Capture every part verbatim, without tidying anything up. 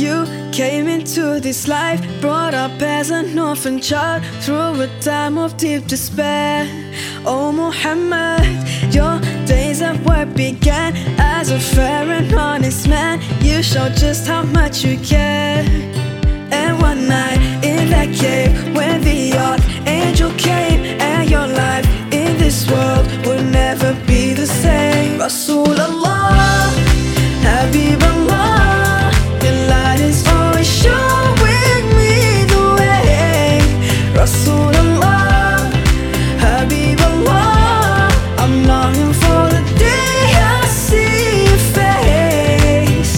You came into this life, brought up as an orphan child through a time of deep despair. Oh Muhammad, your days at work began as a fair and honest man. You showed just how much you care. And one night in that cave, when the archangel came, and your life in this world would never be the same. Rasulullah, Habiballah, your light is always showing me the way. Rasulullah, Habiballah, I'm longing for the day I see your face.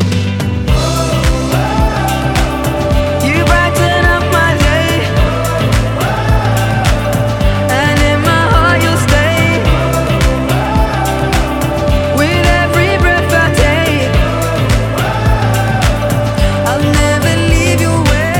You brighten up my day, and in my heart you'll stay. With every breath I take, I'll never leave your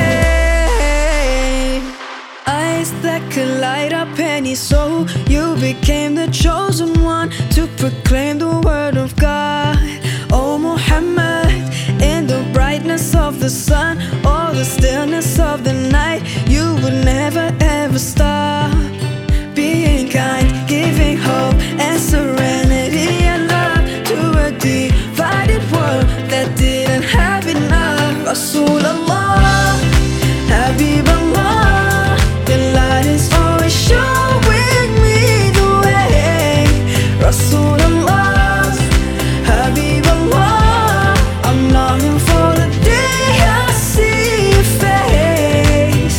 way. Eyes that could light up any soul, you became the chosen one to proclaim the word of God. Oh Muhammad, in the brightness of the sun or the stillness of the night, you would never ever stop being kind, giving hope and serenity and love to a divided world that didn't have enough. Rasulullah, Habiballah, your light is always showing me the way. Rasulullah, Habiballah, I'm longing for the day I see your face.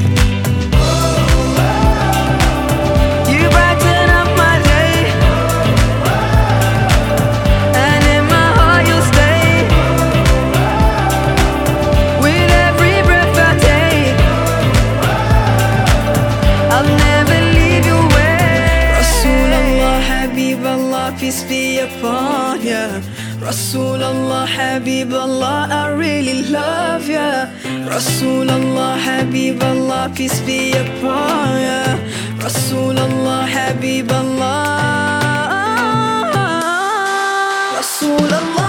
You brighten up my day, and in my heart you'll stay. With every breath I take, I'll never leave your way. Rasulullah, Habiballah, peace be upon ya. Rasulullah, Habiballah, I really love ya. Rasulullah, Habiballah, peace be upon ya. Rasulullah, Habiballah, Rasulullah.